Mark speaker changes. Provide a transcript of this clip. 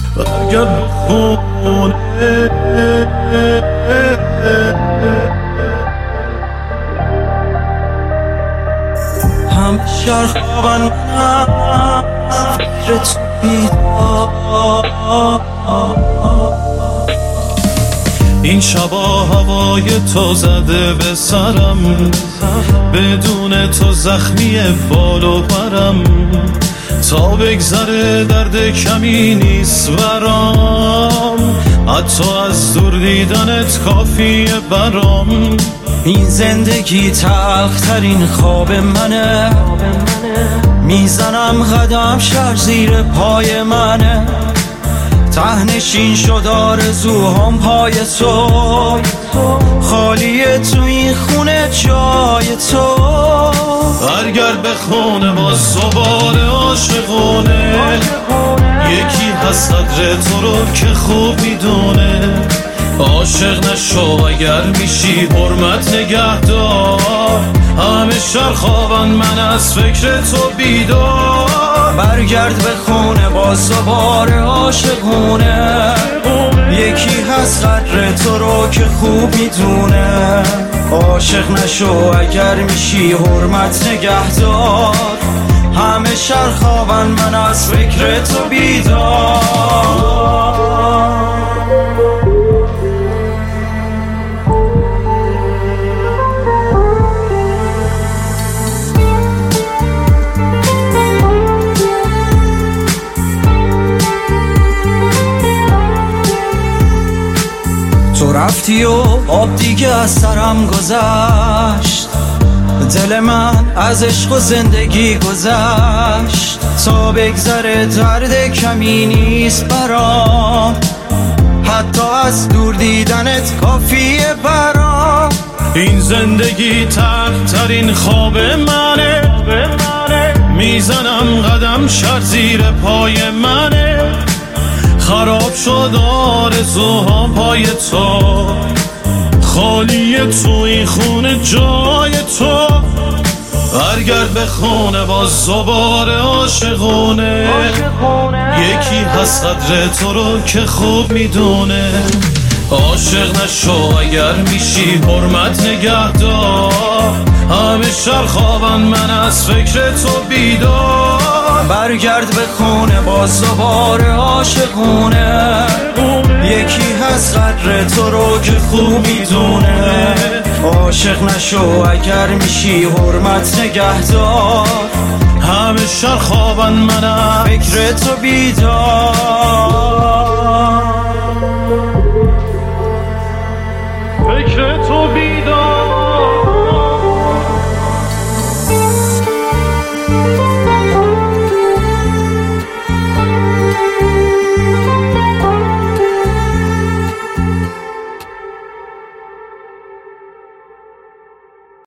Speaker 1: برگرد خونه هم شرخابن من فکر تو بیدار این شبا هوای تو زده به سرم بدون تو زخمی بال و پرم تا بگذره درد کمی نیست برام حتی از دور دیدنت کافیه برام این زندگی تلخترین خواب منه میزنم قدم شهر زیر پای منه تهنشین شد آرزوهام پای تو خالیه تو این خونه جای تو برگرد به خونه باز دوباره عاشقونه یکی هست قدر تو رو که خوب میدونه عاشق نشو اگر میشی حرمت نگهدار همه شهر خوابن من از فکر تو بیدار برگرد به خونه باز دوباره عاشقونه یکی هست قدر تو رو که خوب میدونه عاشق نشو اگر میشی حرمت نگهدار همه شهر خوابن من از فکر تو بیدار تو رفتی و آب دیگه از سرم گذشت دل من از عشق و زندگی گذشت تا بگذره درد کمی نیست برام حتی از دور دیدنت کافیه برام این زندگی تلخترین خواب منه میزنم قدم شهر زیر پای منه خراب شد آرزوهام پای تو خالیه تو این خونه جای تو برگرد به خونه باز دوباره عاشقونه یکی هست قدر تو رو که خوب میدونه عاشق نشو اگر میشی حرمت نگهدار همه شهر خوابن من از فکر تو بیدار برگرد به خونه باز دوباره عاشقونه یکی هست قدر تو رو که خوب میدونه عاشق نشو اگر میشی حرمت نگهدار همه شهر خوابن من از فکر تو بیدار